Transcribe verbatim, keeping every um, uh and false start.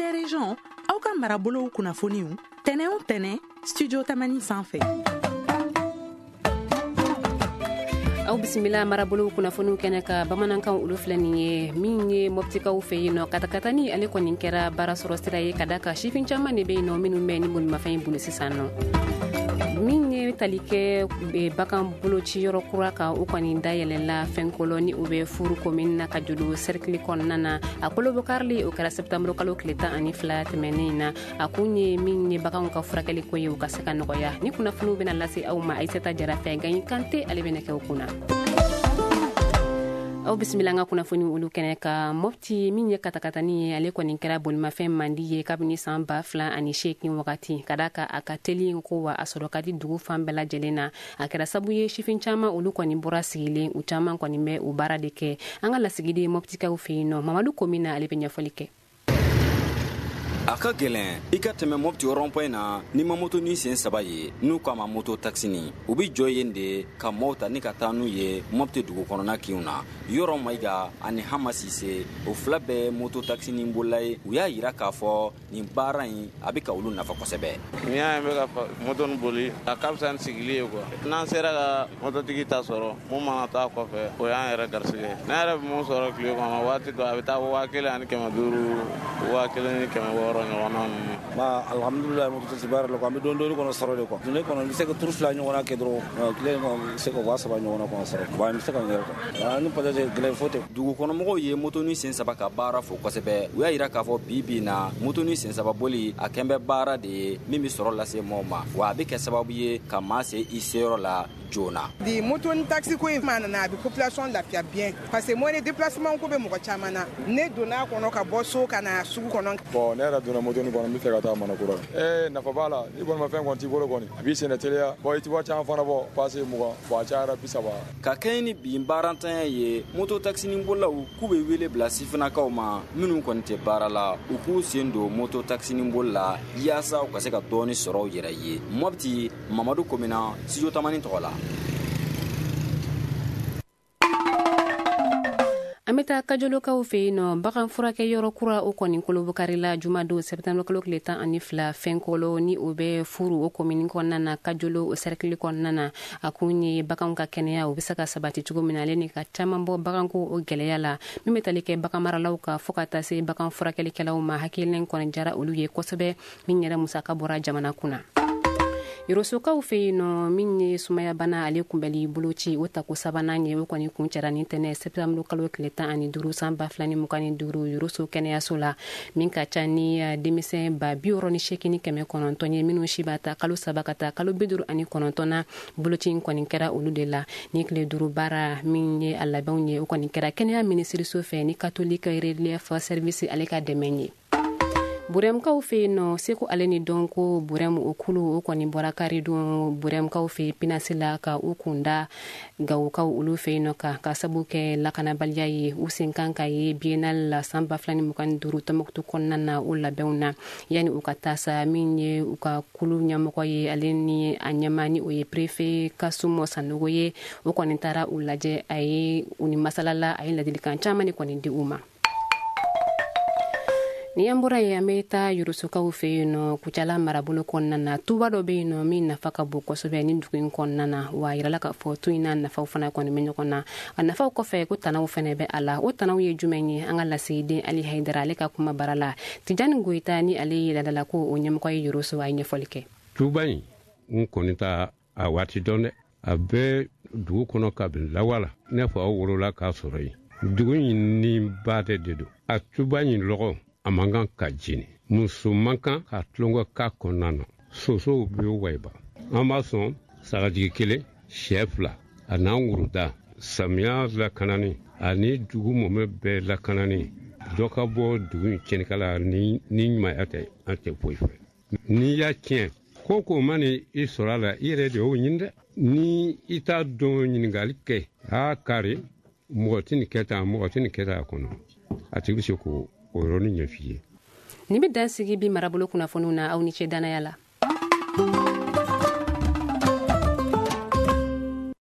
des régions aw ka marabolow kunnafoniw tɛnɛ o tɛnɛ studio tamani sanfɛ. aw bisimila marabolow kunnafoniw kɛnɛ ka bamanankan olu filɛ nin ye min ye mɔptikaw fɛ yen nɔ katakatani ale kɔni kɛra baara sɔrɔ sira ye ka da ka sifin caman de bɛ yen nɔ minnu bɛ ni bolimafɛn bolo sisan nɔ min ye tali kɛ bagan boloci yɔrɔ kura kan o kɔni dayɛlɛla fɛnkolo ni o bɛ furu komini na ka jolo cercle kɔnɔna na a kolo bɔ karili o kɛra septembre kalo tile tan ani fila tɛmɛnen na a kun ye min ye baganw ka furakɛli ko ye u ka se ka nɔgɔya ni kunnafoniw bɛna lase aw ma Aisata Jara fɛ Gaɲi Kante ale bɛna kɛ o kunna. aw bisimila an ka kunnafoni olu kɛnɛ ka mɔpti min ye katakatani ye ale kɔni kɛra bolimafɛn mandi ye kabini san ba fila ani seegin wagati ka da ka a ka teli ko wa a sɔrɔ ka di dugu fan bɛɛ lajɛlen na a kɛra sabu ye sifin caman olu kɔni bɔra sigilen u caman kɔni bɛ u baara de kɛ an ka lasigiden mɔptikaw fɛ yen nɔ Mamadu Komina ale bɛ ɲɛfɔli kɛ. A ka gɛlɛn i ka tɛmɛ mɔpti rond-point na ni ma moto ni sen saba ye n'u k'a ma moto taxini u bi jɔ yen de ka mɔɔw ta ni ka taa n'u ye mɔpti dugu kɔnɔna kinw na yɔrɔ Mayiga ani Hama Sise o fila bɛɛ moto taxini bolola ye u y'a yira k'a fɔ nin baara in a bɛ ka olu nafa kosɛbɛ. Ni y'a ye bɛ ka moto ni boli a ka fisa ni sigili ye quoi n'an sera ka mototigi ta sɔrɔ mun mana taa kɔfɛ o y'an yɛrɛ garisɛgɛ ne yɛrɛ bɛ mun sɔrɔ tile kɔnɔ waati dɔ a bɛ taa waa kelen ani kɛmɛ duuru waa kelen ni kɛmɛ wɔɔrɔ ma alhamdulillah mo to sibara lo ko am don do ko soro de ko ne ko non se ko tour fla ñona ke dro kle ko se ko wa saba ñona ko soro ba mi se ko ngel ko ani pada je gle fote dugu kono mo ye moto ni sen saba ka baara fo kosɛbɛ u y'a yira k'a fɔ bibi na moto ni sen saba boli a kɛnbɛ baara de ye min bɛ sɔrɔ lase mɔɔw ma wa a bɛ kɛ sababu ye ka maa se i seyɔrɔ la joona. di moto ni taxi ko in fana na a bɛ population lafiya bien parce que moi ne déplacement ko bɛ mɔgɔ caman na ne donna kɔnɔ ka bɔ so ka na sugu kɔnɔ. bon ne yɛrɛ donna moto ni kɔnɔ n bɛ fɛ ka taa Manakura ee nafa b'a la ni bolimafɛn kɔni t'i bolo kɔni a b'i sɛnɛ teliya bon i ti wari caman fana bɔ passe mugan bon a cayara bi saba. ka kɛɲɛ ni bin baarantanya ye moto taxini bolilaw k'u bɛ wele bila sifinnakaw ma minnu kɔni tɛ baara la u k'u sen don moto taxini boli la yaasa u ka se ka dɔɔni sɔrɔ u yɛrɛ ye Mɔpti Mamadu Komina studio Tamani tɔgɔ la. an bɛ taa kajolokaw fɛ yen nɔ bagan furakɛ yɔrɔ kura o kɔni kolobokarila jumadon septembre kalo tile tan ani fila fɛnkolo ni o bɛ furu o komini kɔnɔna na kajolo o cercle kɔnɔna na a kun ye baganw ka kɛnɛya o bɛ se ka sabati cogo min na ale ni ka caman bɔ baganko o gɛlɛya la min bɛ tali kɛ bagan maralaw ka fɔ ka taa se bagan furakɛlikɛlaw ma hakilinen kɔni jara olu ye kosɛbɛ min yɛrɛ musaka bɔra jamana kunna. Yorosokaw fɛ yen nɔ min ye sumaya bana ale kunbɛli boloci o tako sabanan ye o kɔni kun cɛra ni tɛnɛ septembre kalo tile tan ani duuru san ba fila ni mugan ni duuru Yoroso kɛnɛyaso la min ka ca ni denmisɛn ba bi wɔɔrɔ ni seegin ni kɛmɛ kɔnɔntɔn ye minnu si b'a ta kalo saba ka taa kalo bi duuru ani kɔnɔntɔn na boloci in kɔni kɛra olu de la ni tile duuru baara min ye a labɛnw ye o kɔni kɛra kɛnɛya minisiriso fɛ ni catholique relief service ale ka dɛmɛ ye. Burɛmkaw fɛ yen nɔ seko ale ni dɔn ko burɛm o kulu o kɔni bɔra kari don burɛmkaw fɛ pinasi la ka u kunda gawukaw olu fɛ yen nɔ ka ka sabu kɛ lakanabaliya ye u sen kan ka ye biennale la san ba fila ni mugan ni duuru Tɔnbukutu kɔnɔna na o labɛnw na yanni u ka taa sa min ye u ka kulu ɲɛmɔgɔ ye ale ni a ɲɛma ni o ye préfet Kasumo Sanogo ye o kɔni taara u lajɛ a ye u ni masalala a ye ladilikan caman de kɔni di u ma. ni an bɔra ye an bɛ taa Yorosokaw fɛ yen nɔ Kucala marabolo kɔnɔna na tuba dɔ bɛ yen nɔ min nafa ka bon kosɛbɛ ni dugu in kɔnɔna na wa a yirala k'a fɔ tu in n'a nafaw fana kɔni bɛ ɲɔgɔn na a nafaw kɔfɛ ko tanaw fana bɛ a la o tanaw ye jumɛn ye an ka lasigiden Ali Hayidara ale ka kuma bara la Tijani Goyita ni ale yɛlɛdala ko o ɲɛmɔgɔ ye Yoroso a ye ɲɛfɔli kɛ. tuba in n kɔni ta a waati dɔn dɛ a bɛ dugu kɔnɔ ka bin lawala n'a fɔ aw wolola k'a sɔrɔ yen dugu in ni baden de don a tuba in lɔgɔ a man kan ka jeni muso man kan ka tulonko k'a kɔnɔna na sosow bɛ wayiba an b'a sɔn sagajigi kelen sɛ fila a n'an wuruda samiya lakanani ani dugu mɔmɛ bɛɛ lakanani dɔ ka bɔ dugu in cɛnikala ni ni ɲumanya tɛ an tɛ foyi fɛ n'i y'a tiɲɛ ko ko ma ni i sɔrɔ a la i yɛrɛ de y'o ɲini dɛ ni i t'a dɔn ɲininkali kɛ a kari mɔgɔ tɛ nin kɛ tan mɔgɔ tɛ nin kɛ tan a kɔnɔ a tigi bɛ se k'o o yɔrɔnin ɲɛf'i ye. Ni bɛ dan sigi bi marabolo kunnafoniw na aw ni ce danaya la.